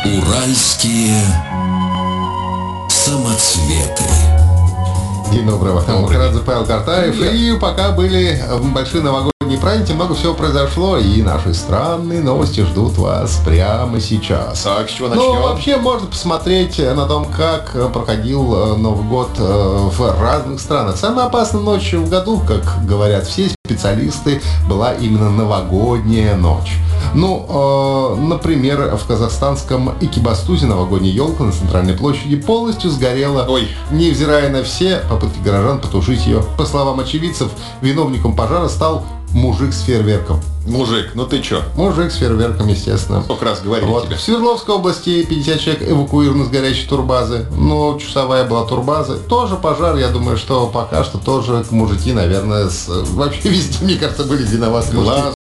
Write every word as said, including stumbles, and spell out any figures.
Уральские самоцветы. День доброго. Махарадзе Павел Картаев. И пока были большие новогодние праздники, много всего произошло. И наши странные новости ждут вас прямо сейчас. Так, с чего начнем? Ну, вообще, можно посмотреть на том, как проходил Новый год в разных странах. Самая опасная ночь в году, как говорят все специалисты, была именно новогодняя ночь. Ну, э, например, в казахстанском Экибастузе новогодняя елка на центральной площади полностью сгорела, Ой. невзирая на все попытки горожан потушить ее. По словам очевидцев, виновником пожара стал мужик с фейерверком. Мужик, ну ты чё? Мужик с фейерверком, естественно. Сколько раз говорили Вот. тебе? В Свердловской области пятьдесят человек эвакуированы с горячей турбазы. Но часовая была турбаза. Тоже пожар, я думаю, что пока что тоже мужики, наверное, с... вообще везде, мне кажется, были виноваты. Глаз